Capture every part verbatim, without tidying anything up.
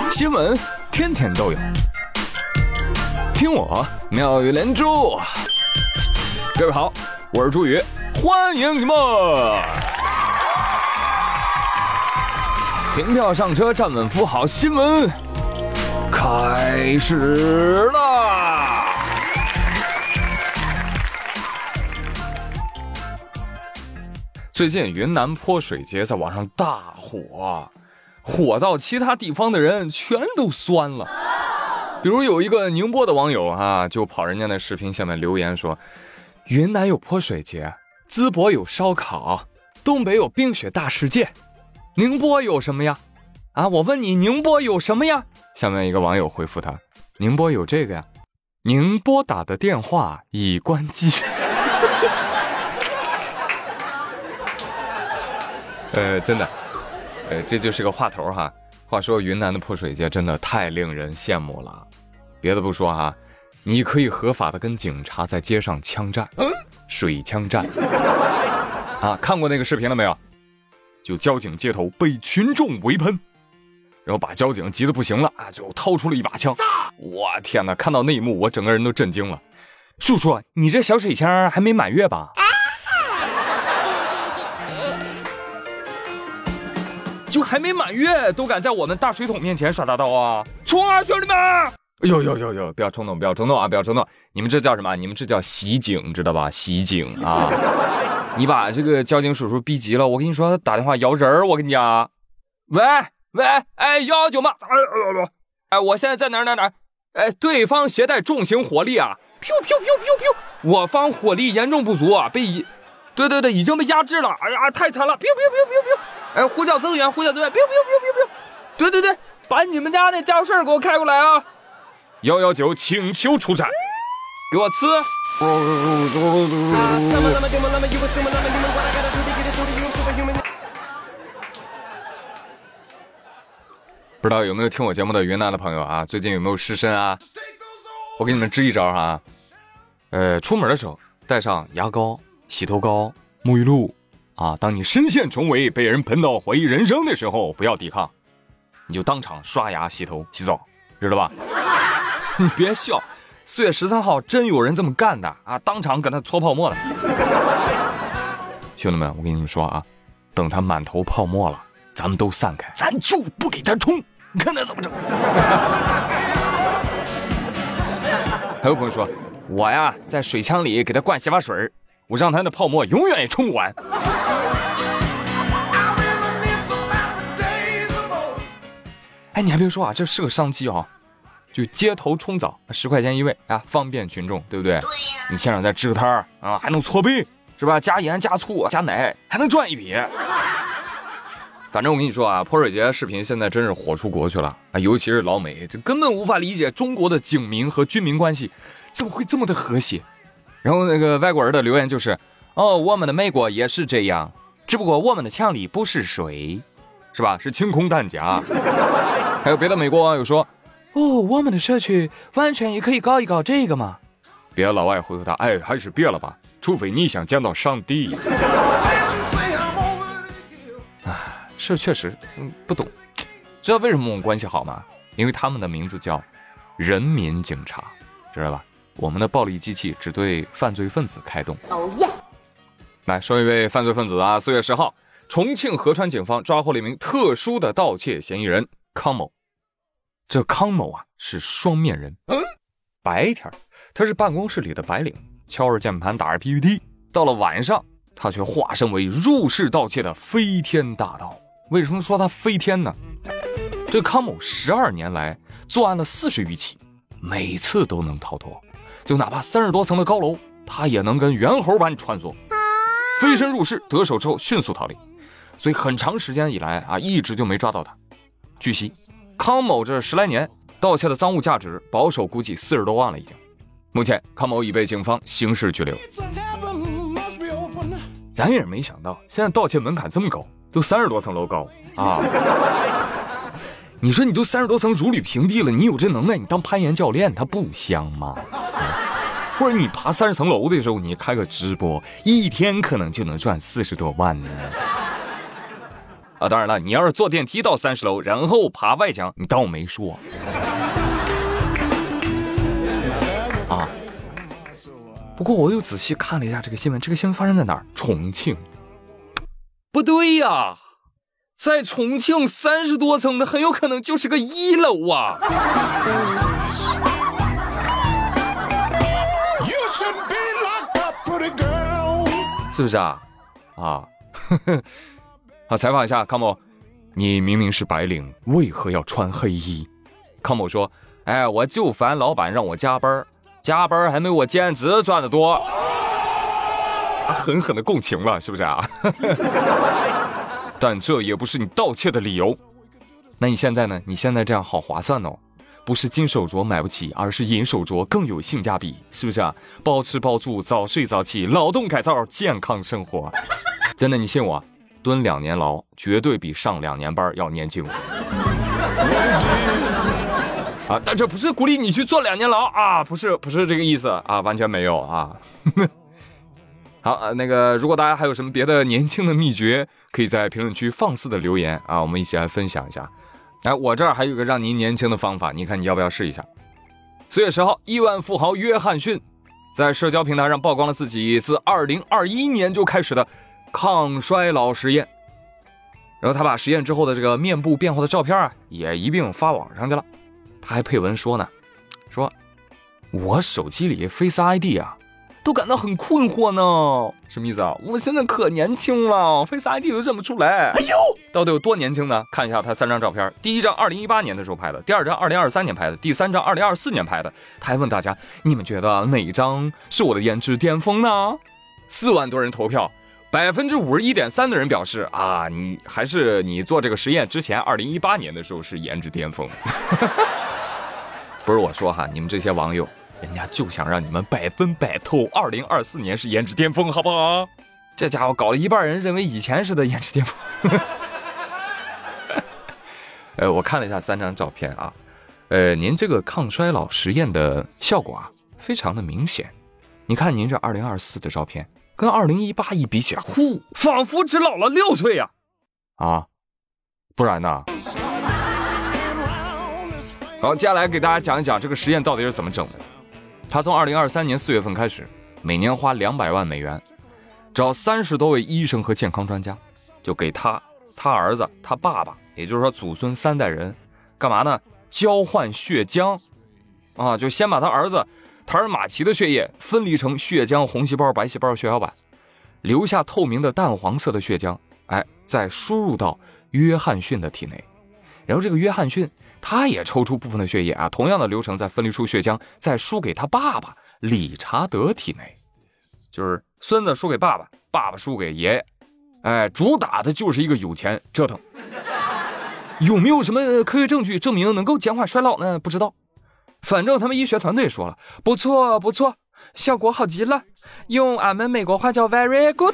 新闻天天都有，听我妙语连珠。各位好，我是朱宇，欢迎你们。凭票上车，站稳扶好，新闻开始啦！最近云南泼水节在网上大火，火到其他地方的人全都酸了。比如有一个宁波的网友啊，就跑人家那视频下面留言说，云南有泼水节，淄博有烧烤，东北有冰雪大世界，宁波有什么呀？啊，我问你，宁波有什么呀？下面一个网友回复他，宁波有这个呀，您拨打的电话已关机。呃，真的，呃，这就是个话头哈。话说云南的泼水节真的太令人羡慕了。别的不说哈，你可以合法的跟警察在街上枪战，嗯，水枪战。啊，看过那个视频了没有？就交警街头被群众围喷，然后把交警急得不行了啊，就掏出了一把枪。我天哪，看到那一幕我整个人都震惊了。叔叔，你这小水枪还没满月吧？就还没满月都敢在我们大水桶面前耍大刀啊！冲啊，兄弟们！哎呦呦呦呦，不要冲动，不要冲动啊，不要冲动！你们这叫什么？你们这叫袭警，知道吧？袭警啊！你把这个交警叔叔逼急了，我跟你说，他打电话摇人儿，我跟你讲。喂喂，哎，幺幺九吗？哎呦呦，哎，我现在在哪儿哪儿哪儿？哎，对方携带重型火力啊！噗噗噗噗噗！我方火力严重不足啊，被已，对对对，已经被压制了。哎呀，太惨了！噗噗噗噗噗！哎，呼叫增援，呼叫增援！biu biu biu biu biu！对对对，把你们家那家伙事儿给我开过来啊！幺幺九请求出战，给我呲！不知道有没有听我节目的云南的朋友啊？最近有没有湿身啊？我给你们支一招啊！呃，出门的时候带上牙膏、洗头膏、沐浴露。啊！当你身陷重围，被人喷到怀疑人生的时候，不要抵抗，你就当场刷牙、洗头、洗澡，知道吧？你别笑，四月十三号真有人这么干的啊！当场给他搓泡沫了。兄弟们，我跟你们说啊，等他满头泡沫了，咱们都散开，咱就不给他冲，你看他怎么整？还有朋友说，我呀在水枪里给他灌洗发水，我让他的泡沫永远也冲不完。哎，你还别说啊，这是个商机啊！就街头冲澡，十块钱一位啊，方便群众，对不对？对呀。你现场再支个摊儿啊，还能搓背，是吧？加盐、加醋、加奶，还能赚一笔。反正我跟你说啊，泼水节视频现在真是火出国去了啊，尤其是老美，就根本无法理解中国的警民和军民关系怎么会这么的和谐。然后那个外国人的留言就是，哦，我们的美国也是这样，只不过我们的枪里不是水，是吧？是清空弹夹。还有别的美国网友说，哦，我们的社区完全也可以搞一搞这个嘛。别的老外回复他，哎，还是别了吧，除非你想见到上帝。啊，是确实，嗯，不懂。知道为什么我们关系好吗？因为他们的名字叫人民警察，知道吧？我们的暴力机器只对犯罪分子开动。哦耶！来说一位犯罪分子啊，四月十号，重庆合川警方抓获了一名特殊的盗窃嫌疑人康某。这康某啊是双面人，嗯，白天他是办公室里的白领，敲着键盘打着 P P T， 到了晚上他却化身为入室盗窃的飞天大盗。为什么说他飞天呢？这康某十二年来作案了四十余起，每次都能逃脱，就哪怕三十多层的高楼，他也能跟猿猴般穿梭，飞身入室，得手之后迅速逃离。所以很长时间以来啊，一直就没抓到他。据悉，康某这十来年盗窃的赃物价值保守估计四十多万了已经。目前康某已被警方刑事拘留。咱也是没想到，现在盗窃门槛这么高，都三十多层楼高啊！你说你都三十多层如履平地了，你有这能耐，你当攀岩教练，他不香吗？或者你爬三十层楼的时候，你开个直播，一天可能就能赚四十多万呢。 啊，当然了，你要是坐电梯到三十楼，然后爬外墙，你当我没说。啊，不过我又仔细看了一下这个新闻，这个新闻发生在哪儿？重庆。不对呀，在重庆三十多层的很有可能就是个一楼啊。是不是啊？啊，好，采访一下康某，你明明是白领，为何要穿黑衣？康某说：“哎，我就烦老板让我加班，加班还没我兼职赚得多。”啊，狠狠的共情了，是不是啊？但这也不是你盗窃的理由。那你现在呢？你现在这样好划算哦。不是金手镯买不起，而是银手镯更有性价比，是不是啊？包吃包住，早睡早起，劳动改造，健康生活。真的，你信我，蹲两年牢绝对比上两年班要年轻。啊，但这不是鼓励你去坐两年牢啊，不是，不是这个意思啊，完全没有啊。好，那个，如果大家还有什么别的年轻的秘诀，可以在评论区放肆的留言啊，我们一起来分享一下。哎，我这儿还有个让您年轻的方法，你看你要不要试一下？四月十号，亿万富豪约翰逊在社交平台上曝光了自己自二零二一年就开始的抗衰老实验，然后他把实验之后的这个面部变化的照片啊，也一并发网上去了。他还配文说呢，说我手机里 Face I D 啊，都感到很困惑呢。什么意思啊？我现在可年轻了 ，Face I D 都认不出来。哎呦，到底有多年轻呢？看一下他三张照片，第一张二零一八年的时候拍的，第二张二零二三年拍的，第三张二零二四年拍的。他还问大家，你们觉得哪一张是我的颜值巅峰呢？四万多人投票，百分之五十一点三的人表示啊，你还是你做这个实验之前二零一八年的时候是颜值巅峰。不是我说哈，你们这些网友。人家就想让你们百分百投二零二四年是颜值巅峰，好不好？这家伙搞了一半人认为以前是的颜值巅峰。呃，我看了一下三张照片啊，呃，您这个抗衰老实验的效果啊，非常的明显。你看您这二零二四的照片，跟二零一八一比起来，呼，仿佛只老了六岁呀！啊，不然呢？好，接下来给大家讲一讲这个实验到底是怎么整的。他从二零二三年四月份开始，每年花两百万美元，找三十多位医生和健康专家，就给他、他儿子、他爸爸，也就是说祖孙三代人，干嘛呢？交换血浆，啊，就先把他儿子塔尔马奇的血液分离成血浆红细胞、白细胞、血小板，留下透明的淡黄色的血浆，哎，再输入到约翰逊的体内，然后这个约翰逊。他也抽出部分的血液啊，同样的流程再分离出血浆，再输给他爸爸理查德体内，就是孙子输给爸爸，爸爸输给爷爷，哎，主打的就是一个有钱折腾。有没有什么科学证据证明能够减缓衰老呢？不知道，反正他们医学团队说了，不错不错，效果好极了，用俺们美国话叫 very good。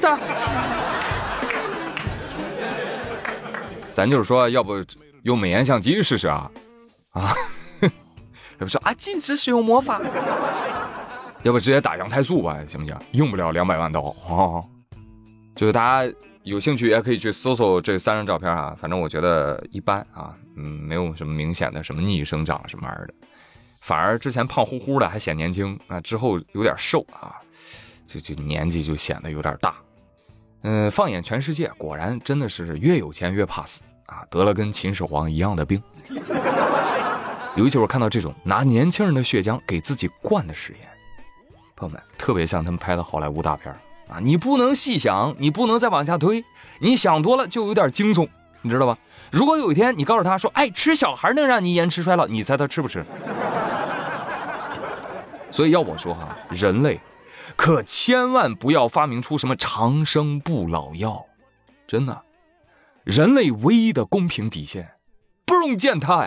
咱就是说，要不用美颜相机试试啊？啊，要不说啊，禁止使用魔法，要不直接打羊胎素吧，行不行？用不了两百万刀哦。就是大家有兴趣也可以去搜搜这三张照片啊，反正我觉得一般啊，嗯，没有什么明显的什么逆生长什么玩意儿的，反而之前胖乎乎的还显年轻啊，之后有点瘦啊，就就年纪就显得有点大。嗯，放眼全世界，果然真的是越有钱越怕死啊，得了跟秦始皇一样的病。尤其我看到这种拿年轻人的血浆给自己灌的实验，朋友们特别像他们拍的好莱坞大片啊！你不能细想，你不能再往下推，你想多了就有点惊悚，你知道吧？如果有一天你告诉他说，哎，吃小孩能让你延迟衰老，你猜他吃不吃？所以要我说哈，人类可千万不要发明出什么长生不老药，真的，人类唯一的公平底线不容践踏呀。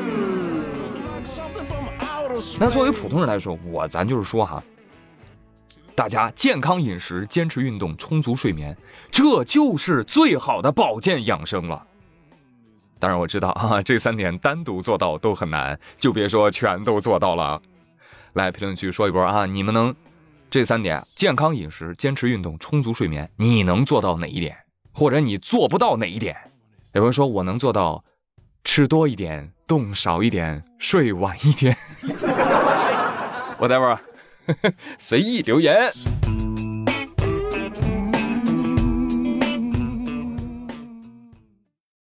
那作为普通人来说，我咱就是说哈，大家健康饮食，坚持运动，充足睡眠，这就是最好的保健养生了。当然我知道啊，这三点单独做到都很难，就别说全都做到了。来评论区说一波啊，你们能这三点，健康饮食，坚持运动，充足睡眠，你能做到哪一点？或者你做不到哪一点？ 有人说我能做到吃多一点，动少一点，睡晚一点。whatever， 随意留言。